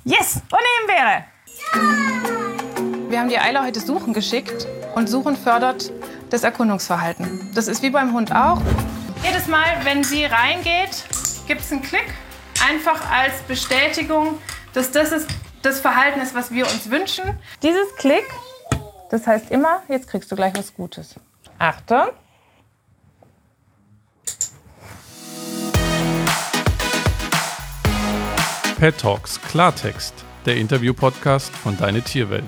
Yes! Und Himbeere! Ja! Wir haben die Eile heute suchen geschickt und Suchen fördert das Erkundungsverhalten. Das ist wie beim Hund auch. Jedes Mal, wenn sie reingeht, gibt es einen Klick. Einfach als Bestätigung, dass das Verhalten ist, was wir uns wünschen. Dieses Klick, das heißt immer, jetzt kriegst du gleich was Gutes. Achtung! Pet Talks Klartext, der Interview-Podcast von Deine Tierwelt.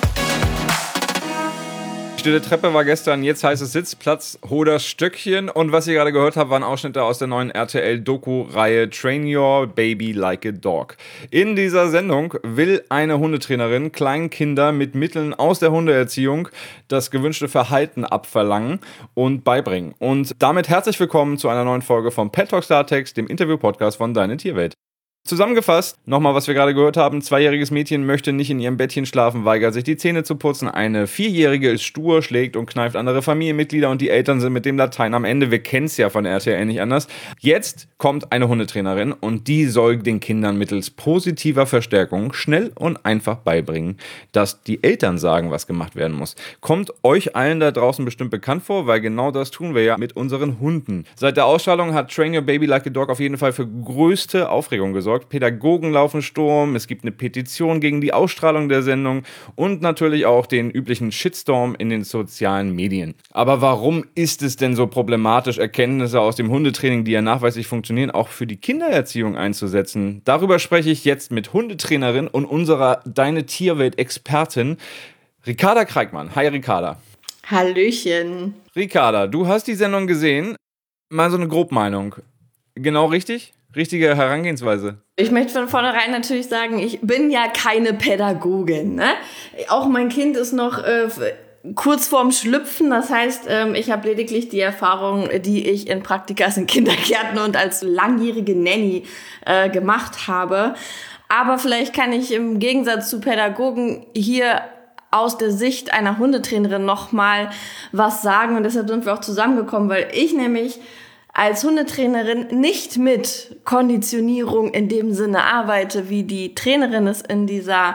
Stille Treppe war gestern, jetzt heißt es Sitzplatz, Hoders Stöckchen. Und was ihr gerade gehört habt, waren Ausschnitte aus der neuen RTL-Doku-Reihe Train Your Baby Like a Dog. In dieser Sendung will eine Hundetrainerin kleinen Kindern mit Mitteln aus der Hundeerziehung das gewünschte Verhalten abverlangen und beibringen. Und damit herzlich willkommen zu einer neuen Folge vom Pet Talks Klartext, dem Interview-Podcast von Deine Tierwelt. Zusammengefasst, nochmal, was wir gerade gehört haben, 2-jähriges Mädchen möchte nicht in ihrem Bettchen schlafen, weigert sich die Zähne zu putzen, eine 4-jährige ist stur, schlägt und kneift andere Familienmitglieder und die Eltern sind mit dem Latein am Ende, wir kennen es ja von RTL nicht anders. Jetzt kommt eine Hundetrainerin und die soll den Kindern mittels positiver Verstärkung schnell und einfach beibringen, dass die Eltern sagen, was gemacht werden muss. Kommt euch allen da draußen bestimmt bekannt vor, weil genau das tun wir ja mit unseren Hunden. Seit der Ausstrahlung hat Train Your Baby Like a Dog auf jeden Fall für größte Aufregung gesorgt. Pädagogen laufen Sturm, es gibt eine Petition gegen die Ausstrahlung der Sendung und natürlich auch den üblichen Shitstorm in den sozialen Medien. Aber warum ist es denn so problematisch, Erkenntnisse aus dem Hundetraining, die ja nachweislich funktionieren, auch für die Kindererziehung einzusetzen? Darüber spreche ich jetzt mit Hundetrainerin und unserer Deine Tierwelt-Expertin Ricarda Kreikmann. Hi Ricarda. Hallöchen. Ricarda, du hast die Sendung gesehen. Mal so eine Grobmeinung. Genau richtig? Richtige Herangehensweise. Ich möchte von vornherein natürlich sagen, ich bin ja keine Pädagogin. Ne? Auch mein Kind ist noch kurz vorm Schlüpfen. Das heißt, ich habe lediglich die Erfahrung, die ich in Praktikas in Kindergärten und als langjährige Nanny gemacht habe. Aber vielleicht kann ich im Gegensatz zu Pädagogen hier aus der Sicht einer Hundetrainerin nochmal was sagen. Und deshalb sind wir auch zusammengekommen, weil ich nämlich als Hundetrainerin nicht mit Konditionierung in dem Sinne arbeite, wie die Trainerin es in dieser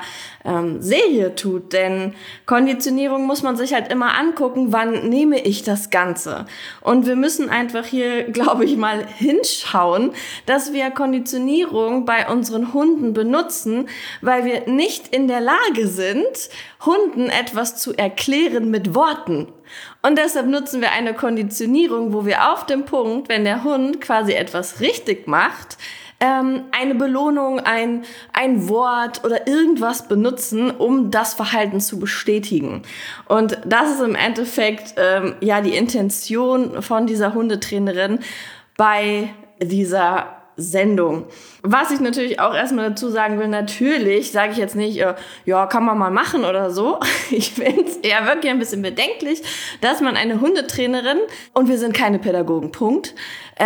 Serie tut. Denn Konditionierung muss man sich halt immer angucken, wann nehme ich das Ganze. Und wir müssen einfach hier, glaube ich, mal hinschauen, dass wir Konditionierung bei unseren Hunden benutzen, weil wir nicht in der Lage sind, Hunden etwas zu erklären mit Worten. Und deshalb nutzen wir eine Konditionierung, wo wir auf dem Punkt, wenn der Hund quasi etwas richtig macht, eine Belohnung, ein Wort oder irgendwas benutzen, um das Verhalten zu bestätigen. Und das ist im Endeffekt die Intention von dieser Hundetrainerin bei dieser Sendung. Was ich natürlich auch erstmal dazu sagen will, natürlich sage ich jetzt nicht, kann man mal machen oder so. Ich finde es eher wirklich ein bisschen bedenklich, dass man eine Hundetrainerin, und wir sind keine Pädagogen, Punkt,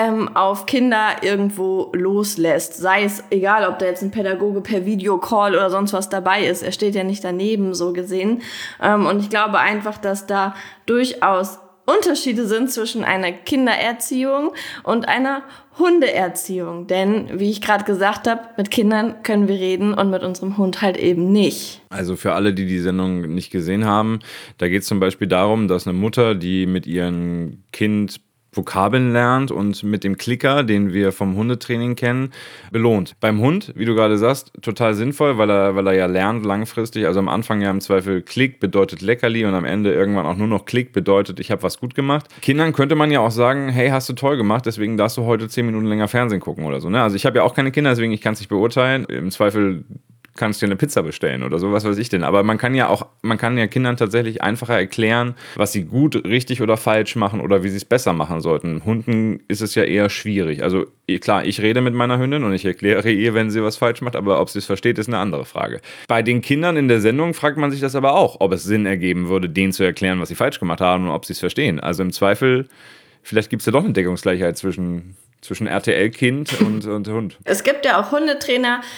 auf Kinder irgendwo loslässt. Sei es egal, ob da jetzt ein Pädagoge per Videocall oder sonst was dabei ist. Er steht ja nicht daneben, so gesehen. Und ich glaube einfach, dass da durchaus Unterschiede sind zwischen einer Kindererziehung und einer Hundeerziehung. Denn, wie ich gerade gesagt habe, mit Kindern können wir reden und mit unserem Hund halt eben nicht. Also für alle, die die Sendung nicht gesehen haben, da geht es zum Beispiel darum, dass eine Mutter, die mit ihrem Kind Vokabeln lernt und mit dem Klicker, den wir vom Hundetraining kennen, belohnt. Beim Hund, wie du gerade sagst, total sinnvoll, weil er ja lernt langfristig. Also am Anfang ja im Zweifel Klick bedeutet Leckerli und am Ende irgendwann auch nur noch Klick bedeutet, ich habe was gut gemacht. Kindern könnte man ja auch sagen, hey, hast du toll gemacht, deswegen darfst du heute 10 Minuten länger Fernsehen gucken oder so. Ne? Also ich habe ja auch keine Kinder, deswegen ich kann es nicht beurteilen. Im Zweifel kannst dir eine Pizza bestellen oder so, was weiß ich denn. Aber man kann ja Kindern tatsächlich einfacher erklären, was sie gut, richtig oder falsch machen oder wie sie es besser machen sollten. Hunden ist es ja eher schwierig. Also klar, ich rede mit meiner Hündin und ich erkläre ihr, wenn sie was falsch macht, aber ob sie es versteht, ist eine andere Frage. Bei den Kindern in der Sendung fragt man sich das aber auch, ob es Sinn ergeben würde, denen zu erklären, was sie falsch gemacht haben und ob sie es verstehen. Also im Zweifel, vielleicht gibt es ja doch eine Deckungsgleichheit zwischen RTL-Kind und Hund. Es gibt ja auch Hundetrainer,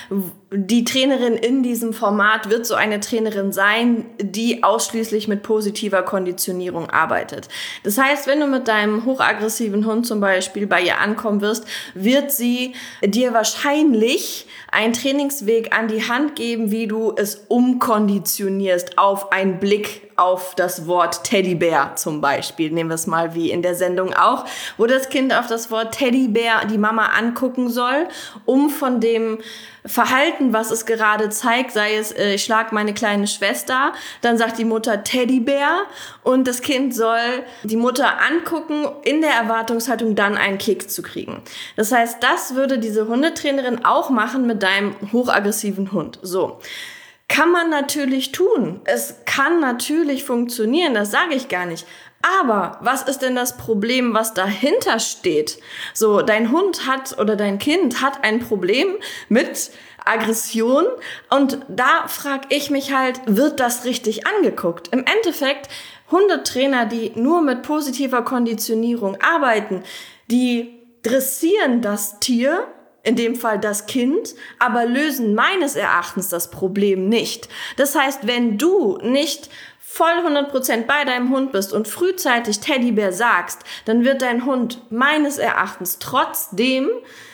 die Trainerin in diesem Format wird so eine Trainerin sein, die ausschließlich mit positiver Konditionierung arbeitet. Das heißt, wenn du mit deinem hochaggressiven Hund zum Beispiel bei ihr ankommen wirst, wird sie dir wahrscheinlich einen Trainingsweg an die Hand geben, wie du es umkonditionierst auf einen Blick auf das Wort Teddybär zum Beispiel. Nehmen wir es mal wie in der Sendung auch, wo das Kind auf das Wort Teddybär die Mama angucken soll, um von dem Verhalten, was es gerade zeigt, sei es, ich schlag meine kleine Schwester, dann sagt die Mutter Teddybär und das Kind soll die Mutter angucken, in der Erwartungshaltung dann einen Kick zu kriegen. Das heißt, das würde diese Hundetrainerin auch machen mit deinem hochaggressiven Hund. So. Kann man natürlich tun. Es kann natürlich funktionieren, das sage ich gar nicht. Aber was ist denn das Problem, was dahinter steht? So, dein Hund hat oder dein Kind hat ein Problem mit Aggression und da frage ich mich halt, wird das richtig angeguckt? Im Endeffekt, Hundetrainer, die nur mit positiver Konditionierung arbeiten, die dressieren das Tier, in dem Fall das Kind, aber lösen meines Erachtens das Problem nicht. Das heißt, wenn du nicht voll 100% bei deinem Hund bist und frühzeitig Teddybär sagst, dann wird dein Hund meines Erachtens trotzdem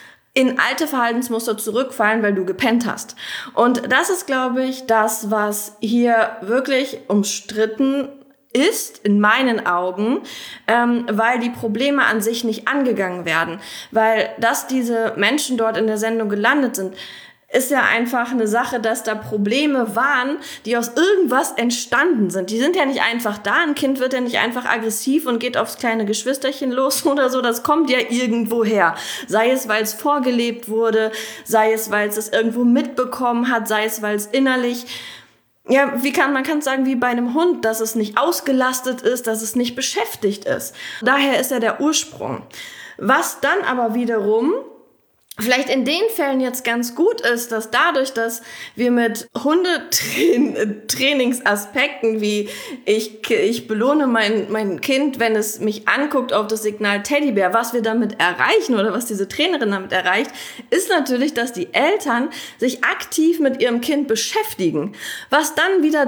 in alte Verhaltensmuster zurückfallen, weil du gepennt hast. Und das ist, glaube ich, das, was hier wirklich umstritten ist, in meinen Augen, weil die Probleme an sich nicht angegangen werden. Weil, dass diese Menschen dort in der Sendung gelandet sind, ist ja einfach eine Sache, dass da Probleme waren, die aus irgendwas entstanden sind. Die sind ja nicht einfach da. Ein Kind wird ja nicht einfach aggressiv und geht aufs kleine Geschwisterchen los oder so. Das kommt ja irgendwo her. Sei es, weil es vorgelebt wurde, sei es, weil es irgendwo mitbekommen hat, sei es, weil es innerlich... Ja, man kann sagen, wie bei einem Hund, dass es nicht ausgelastet ist, dass es nicht beschäftigt ist. Daher ist ja der Ursprung. Was dann aber wiederum vielleicht in den Fällen jetzt ganz gut ist, dass dadurch, dass wir mit Hundetrainingsaspekten wie ich belohne mein Kind, wenn es mich anguckt auf das Signal Teddybär, was wir damit erreichen oder was diese Trainerin damit erreicht, ist natürlich, dass die Eltern sich aktiv mit ihrem Kind beschäftigen, was dann wieder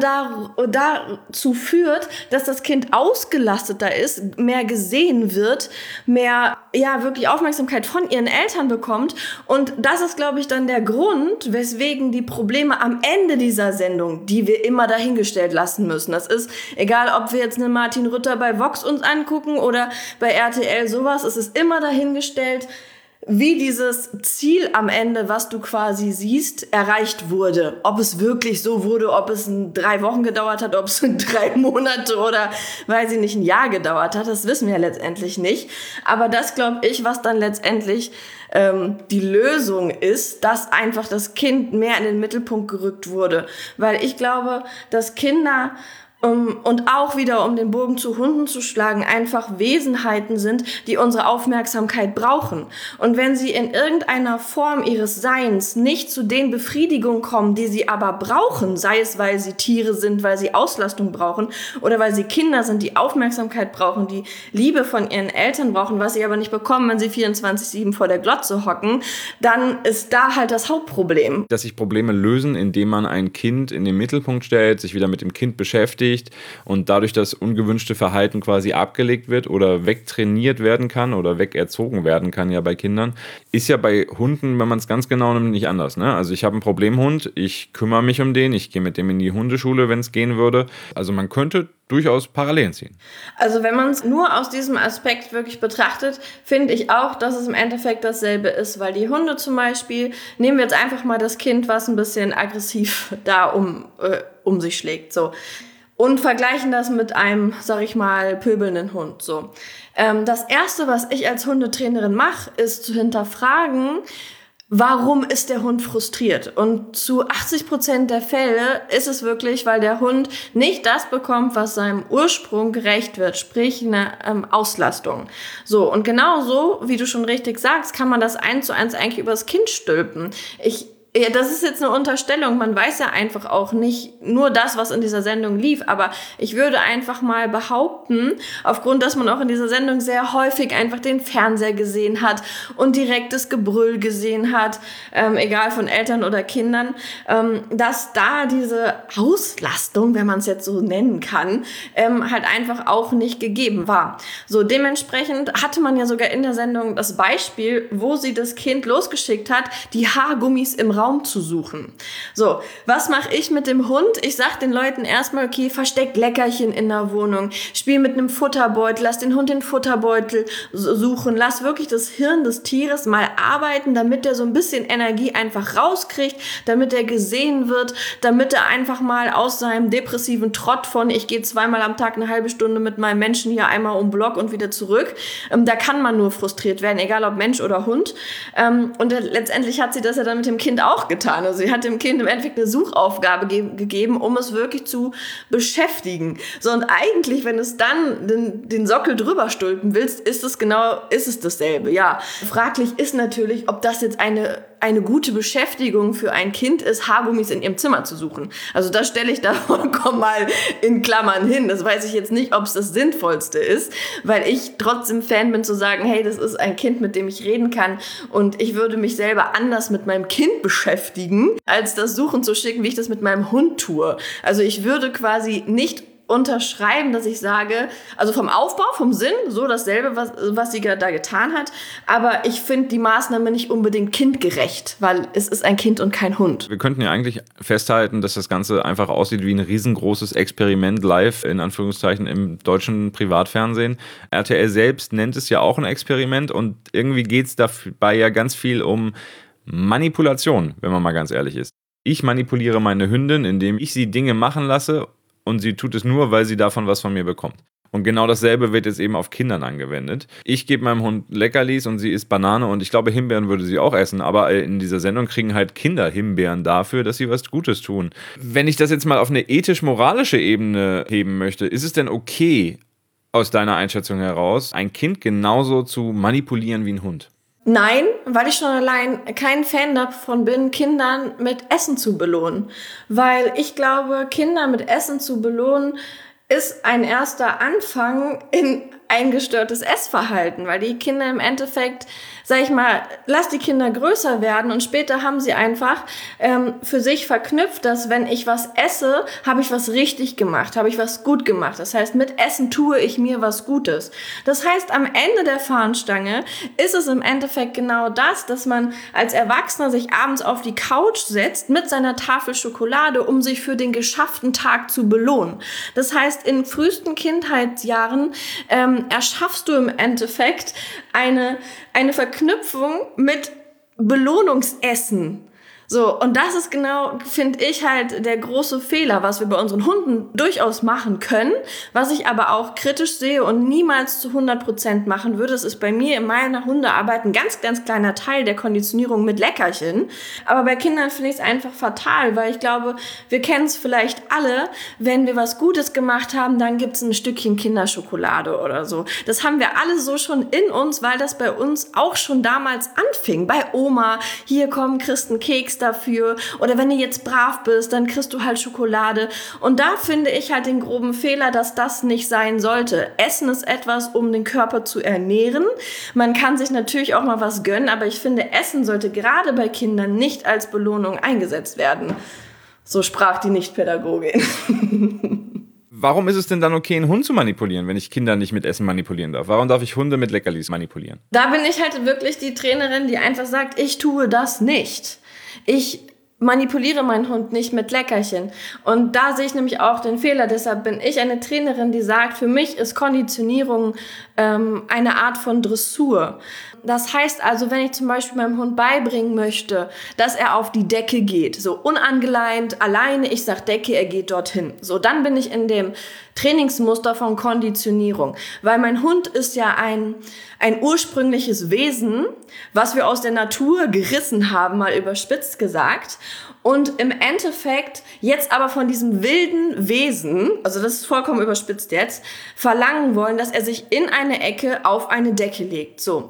dazu führt, dass das Kind ausgelasteter ist, mehr gesehen wird, mehr wirklich Aufmerksamkeit von ihren Eltern bekommt. Und das ist, glaube ich, dann der Grund, weswegen die Probleme am Ende dieser Sendung, die wir immer dahingestellt lassen müssen. Das ist egal, ob wir jetzt einen Martin Rütter bei Vox uns angucken oder bei RTL sowas, es ist immer dahingestellt, wie dieses Ziel am Ende, was du quasi siehst, erreicht wurde. Ob es wirklich so wurde, ob es 3 Wochen gedauert hat, ob es 3 Monate oder, weiß ich nicht, ein Jahr gedauert hat, das wissen wir ja letztendlich nicht. Aber das, glaube ich, was dann letztendlich die Lösung ist, dass einfach das Kind mehr in den Mittelpunkt gerückt wurde. Weil ich glaube, dass Kinder und auch wieder, um den Bogen zu Hunden zu schlagen, einfach Wesenheiten sind, die unsere Aufmerksamkeit brauchen. Und wenn sie in irgendeiner Form ihres Seins nicht zu den Befriedigungen kommen, die sie aber brauchen, sei es, weil sie Tiere sind, weil sie Auslastung brauchen oder weil sie Kinder sind, die Aufmerksamkeit brauchen, die Liebe von ihren Eltern brauchen, was sie aber nicht bekommen, wenn sie 24/7 vor der Glotze hocken, dann ist da halt das Hauptproblem. Dass sich Probleme lösen, indem man ein Kind in den Mittelpunkt stellt, sich wieder mit dem Kind beschäftigt und dadurch das ungewünschte Verhalten quasi abgelegt wird oder wegtrainiert werden kann oder wegerzogen werden kann ja bei Kindern, ist ja bei Hunden, wenn man es ganz genau nimmt, nicht anders. Ne? Also ich habe einen Problemhund, ich kümmere mich um den, ich gehe mit dem in die Hundeschule, wenn es gehen würde. Also man könnte durchaus Parallelen ziehen. Also wenn man es nur aus diesem Aspekt wirklich betrachtet, finde ich auch, dass es im Endeffekt dasselbe ist, weil die Hunde zum Beispiel, nehmen wir jetzt einfach mal das Kind, was ein bisschen aggressiv da um sich schlägt, so. Und vergleichen das mit einem, sag ich mal, pöbelnden Hund. So. Das Erste, was ich als Hundetrainerin mache, ist zu hinterfragen, warum ist der Hund frustriert? Und zu 80% der Fälle ist es wirklich, weil der Hund nicht das bekommt, was seinem Ursprung gerecht wird, sprich eine Auslastung. So, und genauso, wie du schon richtig sagst, kann man das 1:1 eigentlich übers Kind stülpen. Ja, das ist jetzt eine Unterstellung. Man weiß ja einfach auch nicht nur das, was in dieser Sendung lief. Aber ich würde einfach mal behaupten, aufgrund, dass man auch in dieser Sendung sehr häufig einfach den Fernseher gesehen hat und direktes Gebrüll gesehen hat, egal von Eltern oder Kindern, dass da diese Auslastung, wenn man es jetzt so nennen kann, halt einfach auch nicht gegeben war. So, dementsprechend hatte man ja sogar in der Sendung das Beispiel, wo sie das Kind losgeschickt hat, die Haargummis im Raum zu suchen. So, was mache ich mit dem Hund? Ich sag den Leuten erstmal, okay, versteckt Leckerchen in der Wohnung, spiel mit einem Futterbeutel, lass den Hund den Futterbeutel suchen, lass wirklich das Hirn des Tieres mal arbeiten, damit er so ein bisschen Energie einfach rauskriegt, damit er gesehen wird, damit er einfach mal aus seinem depressiven Trott von, ich gehe 2-mal am Tag eine halbe Stunde mit meinem Menschen hier einmal um Block und wieder zurück, da kann man nur frustriert werden, egal ob Mensch oder Hund. Und letztendlich hat sie das ja dann mit dem Kind auch getan. Also sie hat dem Kind im Endeffekt eine Suchaufgabe gegeben, um es wirklich zu beschäftigen. So, und eigentlich, wenn es dann den Sockel drüber stülpen willst, ist es dasselbe. Ja, fraglich ist natürlich, ob das jetzt eine gute Beschäftigung für ein Kind ist, Haargummis in ihrem Zimmer zu suchen. Also das stelle ich da vollkommen mal in Klammern hin. Das weiß ich jetzt nicht, ob es das Sinnvollste ist, weil ich trotzdem Fan bin zu sagen, hey, das ist ein Kind, mit dem ich reden kann und ich würde mich selber anders mit meinem Kind beschäftigen, als das Suchen zu schicken, wie ich das mit meinem Hund tue. Also ich würde quasi nicht unterschreiben, dass ich sage, also vom Aufbau, vom Sinn, so dasselbe, was sie da getan hat, aber ich finde die Maßnahme nicht unbedingt kindgerecht, weil es ist ein Kind und kein Hund. Wir könnten ja eigentlich festhalten, dass das Ganze einfach aussieht wie ein riesengroßes Experiment live, in Anführungszeichen, im deutschen Privatfernsehen. RTL selbst nennt es ja auch ein Experiment und irgendwie geht es dabei ja ganz viel um Manipulation, wenn man mal ganz ehrlich ist. Ich manipuliere meine Hündin, indem ich sie Dinge machen lasse und sie tut es nur, weil sie davon was von mir bekommt. Und genau dasselbe wird jetzt eben auf Kindern angewendet. Ich gebe meinem Hund Leckerlis und sie isst Banane und ich glaube, Himbeeren würde sie auch essen, aber in dieser Sendung kriegen halt Kinder Himbeeren dafür, dass sie was Gutes tun. Wenn ich das jetzt mal auf eine ethisch-moralische Ebene heben möchte, ist es denn okay, aus deiner Einschätzung heraus, ein Kind genauso zu manipulieren wie ein Hund? Nein, weil ich schon allein kein Fan davon bin, Kindern mit Essen zu belohnen. Weil ich glaube, Kinder mit Essen zu belohnen, ist ein erster Anfang in ein gestörtes Essverhalten, weil die Kinder im Endeffekt, sag ich mal, lass die Kinder größer werden und später haben sie einfach für sich verknüpft, dass wenn ich was esse, habe ich was richtig gemacht, habe ich was gut gemacht. Das heißt, mit Essen tue ich mir was Gutes. Das heißt, am Ende der Fahnenstange ist es im Endeffekt genau das, dass man als Erwachsener sich abends auf die Couch setzt mit seiner Tafel Schokolade, um sich für den geschafften Tag zu belohnen. Das heißt, in frühesten Kindheitsjahren erschaffst du im Endeffekt eine Verknüpfung mit Belohnungsessen. So, und das ist genau, finde ich, halt der große Fehler, was wir bei unseren Hunden durchaus machen können, was ich aber auch kritisch sehe und niemals zu 100% machen würde. Das ist bei mir in meiner Hundearbeit ein ganz, ganz kleiner Teil der Konditionierung mit Leckerchen. Aber bei Kindern finde ich es einfach fatal, weil ich glaube, wir kennen es vielleicht alle, wenn wir was Gutes gemacht haben, dann gibt es ein Stückchen Kinderschokolade oder so. Das haben wir alle so schon in uns, weil das bei uns auch schon damals anfing. Bei Oma, hier komm, kriegst einen Keks dafür, oder wenn du jetzt brav bist, dann kriegst du halt Schokolade. Und da finde ich halt den groben Fehler, dass das nicht sein sollte. Essen ist etwas, um den Körper zu ernähren. Man kann sich natürlich auch mal was gönnen, aber ich finde, Essen sollte gerade bei Kindern nicht als Belohnung eingesetzt werden. So sprach die Nichtpädagogin. Warum ist es denn dann okay, einen Hund zu manipulieren, wenn ich Kinder nicht mit Essen manipulieren darf? Warum darf ich Hunde mit Leckerlis manipulieren? Da bin ich halt wirklich die Trainerin, die einfach sagt, ich tue das nicht. Ich manipuliere meinen Hund nicht mit Leckerchen. Und da sehe ich nämlich auch den Fehler. Deshalb bin ich eine Trainerin, die sagt, für mich ist Konditionierung eine Art von Dressur. Das heißt also, wenn ich zum Beispiel meinem Hund beibringen möchte, dass er auf die Decke geht, so unangeleint, alleine, ich sag Decke, er geht dorthin. So, dann bin ich in dem Trainingsmuster von Konditionierung. Weil mein Hund ist ja ein ursprüngliches Wesen, was wir aus der Natur gerissen haben, mal überspitzt gesagt. Und im Endeffekt jetzt aber von diesem wilden Wesen, also das ist vollkommen überspitzt jetzt, verlangen wollen, dass er sich in eine Ecke auf eine Decke legt. So.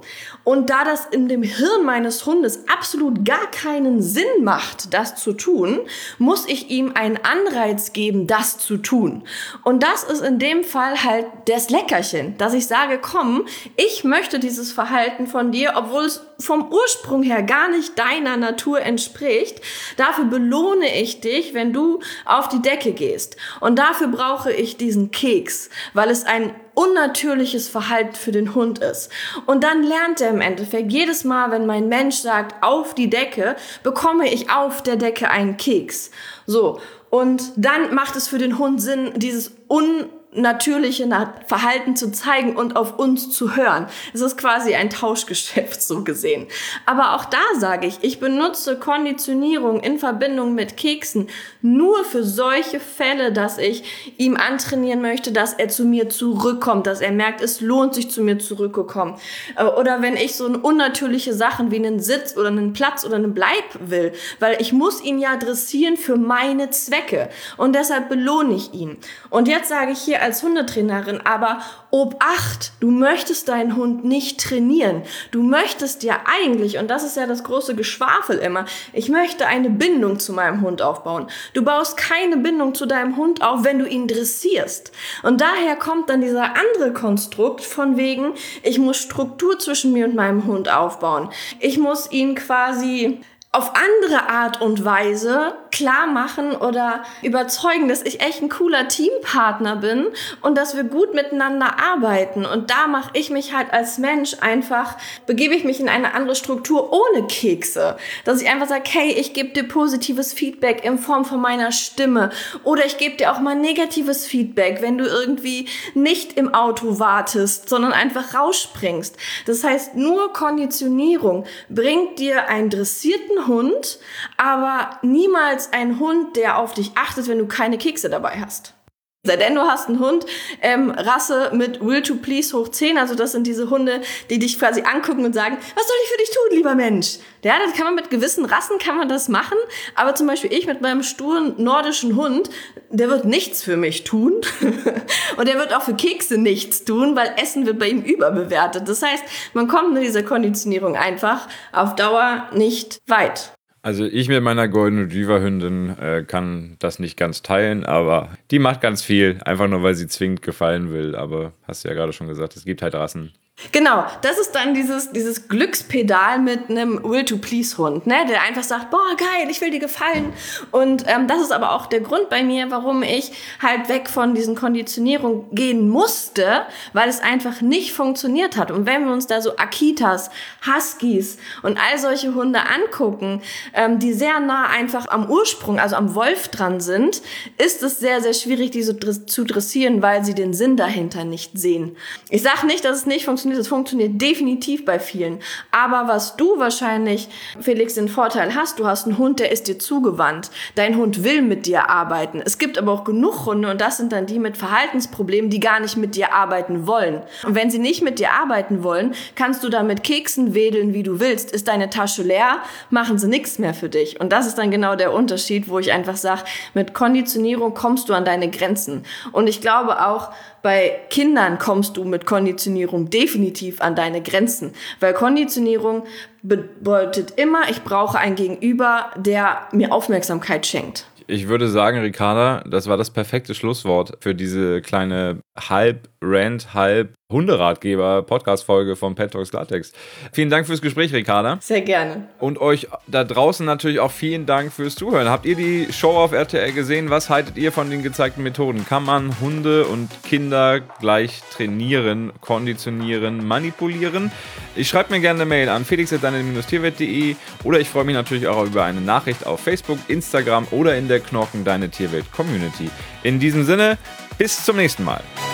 Und da das in dem Hirn meines Hundes absolut gar keinen Sinn macht, das zu tun, muss ich ihm einen Anreiz geben, das zu tun. Und das ist in dem Fall halt das Leckerchen, dass ich sage, komm, ich möchte dieses Verhalten von dir, obwohl es vom Ursprung her gar nicht deiner Natur entspricht. Dafür belohne ich dich, wenn du auf die Decke gehst. Und dafür brauche ich diesen Keks, weil es ein unnatürliches Verhalten für den Hund ist. Und dann lernt er im Endeffekt, jedes Mal, wenn mein Mensch sagt, auf die Decke, bekomme ich auf der Decke einen Keks. So. Und dann macht es für den Hund Sinn, dieses unnatürliche Verhalten zu zeigen und auf uns zu hören. Es ist quasi ein Tauschgeschäft, so gesehen. Aber auch da sage ich benutze Konditionierung in Verbindung mit Keksen nur für solche Fälle, dass ich ihm antrainieren möchte, dass er zu mir zurückkommt, dass er merkt, es lohnt sich, zu mir zurückzukommen. Oder wenn ich so unnatürliche Sachen wie einen Sitz oder einen Platz oder einen Bleib will, weil ich muss ihn ja dressieren für meine Zwecke und deshalb belohne ich ihn. Und jetzt sage ich hier als Hundetrainerin, aber Obacht, du möchtest deinen Hund nicht trainieren. Du möchtest ja eigentlich, und das ist ja das große Geschwafel immer, ich möchte eine Bindung zu meinem Hund aufbauen. Du baust keine Bindung zu deinem Hund auf, wenn du ihn dressierst. Und daher kommt dann dieser andere Konstrukt von wegen, ich muss Struktur zwischen mir und meinem Hund aufbauen. Ich muss ihn quasi auf andere Art und Weise klar machen oder überzeugen, dass ich echt ein cooler Teampartner bin und dass wir gut miteinander arbeiten. Und da mache ich mich halt als Mensch begebe ich mich in eine andere Struktur ohne Kekse. Dass ich einfach sage, hey, ich gebe dir positives Feedback in Form von meiner Stimme oder ich gebe dir auch mal negatives Feedback, wenn du irgendwie nicht im Auto wartest, sondern einfach rausspringst. Das heißt, nur Konditionierung bringt dir einen dressierten Hund, aber niemals ein Hund, der auf dich achtet, wenn du keine Kekse dabei hast. Denn du hast einen Hund, Rasse mit Will to Please hoch 10, also das sind diese Hunde, die dich quasi angucken und sagen, was soll ich für dich tun, lieber Mensch? Ja, das kann man mit gewissen Rassen, kann man das machen, aber zum Beispiel ich mit meinem sturen nordischen Hund, der wird nichts für mich tun und der wird auch für Kekse nichts tun, weil Essen wird bei ihm überbewertet. Das heißt, man kommt mit dieser Konditionierung einfach auf Dauer nicht weit. Also ich mit meiner Golden Retriever Hündin kann das nicht ganz teilen, aber die macht ganz viel, einfach nur weil sie zwingend gefallen will. Aber hast du ja gerade schon gesagt, es gibt halt Rassen. Genau, das ist dann dieses Glückspedal mit einem Will-to-Please-Hund, ne, der einfach sagt, boah, geil, ich will dir gefallen. Und das ist aber auch der Grund bei mir, warum ich halt weg von diesen Konditionierungen gehen musste, weil es einfach nicht funktioniert hat. Und wenn wir uns da so Akitas, Huskies und all solche Hunde angucken, die sehr nah einfach am Ursprung, also am Wolf dran sind, ist es sehr, sehr schwierig, die so zu dressieren, weil sie den Sinn dahinter nicht sehen. Ich sage nicht, dass es nicht funktioniert. Das funktioniert definitiv bei vielen. Aber was du wahrscheinlich, Felix, den Vorteil hast, du hast einen Hund, der ist dir zugewandt. Dein Hund will mit dir arbeiten. Es gibt aber auch genug Hunde, und das sind dann die mit Verhaltensproblemen, die gar nicht mit dir arbeiten wollen. Und wenn sie nicht mit dir arbeiten wollen, kannst du da mit Keksen wedeln, wie du willst. Ist deine Tasche leer, machen sie nichts mehr für dich. Und das ist dann genau der Unterschied, wo ich einfach sage, mit Konditionierung kommst du an deine Grenzen. Und ich glaube auch, bei Kindern kommst du mit Konditionierung definitiv an deine Grenzen, weil Konditionierung bedeutet immer, ich brauche ein Gegenüber, der mir Aufmerksamkeit schenkt. Ich würde sagen, Ricarda, das war das perfekte Schlusswort für diese kleine halb-Rant, halb-Hunderatgeber-Podcast-Folge von Pet Talks Klartext. Vielen Dank fürs Gespräch, Ricarda. Sehr gerne. Und euch da draußen natürlich auch vielen Dank fürs Zuhören. Habt ihr die Show auf RTL gesehen? Was haltet ihr von den gezeigten Methoden? Kann man Hunde und Kinder gleich trainieren, konditionieren, manipulieren? Ich schreibe mir gerne eine Mail an felix@deine-tierwelt.de oder ich freue mich natürlich auch über eine Nachricht auf Facebook, Instagram oder in der Knorken Deine Tierwelt Community. In diesem Sinne, bis zum nächsten Mal.